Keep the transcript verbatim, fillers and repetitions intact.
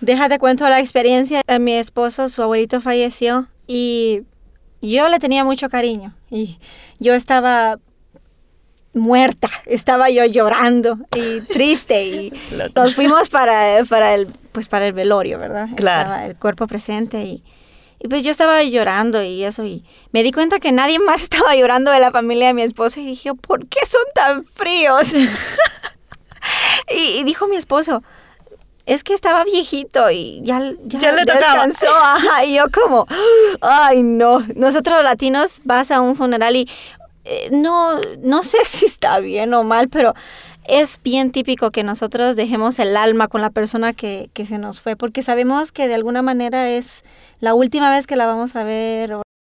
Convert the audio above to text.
Déjate cuento la experiencia. A mi esposo, su abuelito falleció y yo le tenía mucho cariño. Y yo estaba muerta, estaba yo llorando y triste. Y nos fuimos para, para, el, pues para el velorio, ¿verdad? Claro. Estaba el cuerpo presente y, y pues yo estaba llorando y eso. Y me di cuenta que nadie más estaba llorando de la familia de mi esposo. Y dije, ¿por qué son tan fríos? y, y dijo mi esposo, es que estaba viejito y ya, ya, ya le descansó. Ajá, y yo como, ay no, nosotros los latinos vas a un funeral y eh, no, no sé si está bien o mal, pero es bien típico que nosotros dejemos el alma con la persona que, que se nos fue, porque sabemos que de alguna manera es la última vez que la vamos a ver.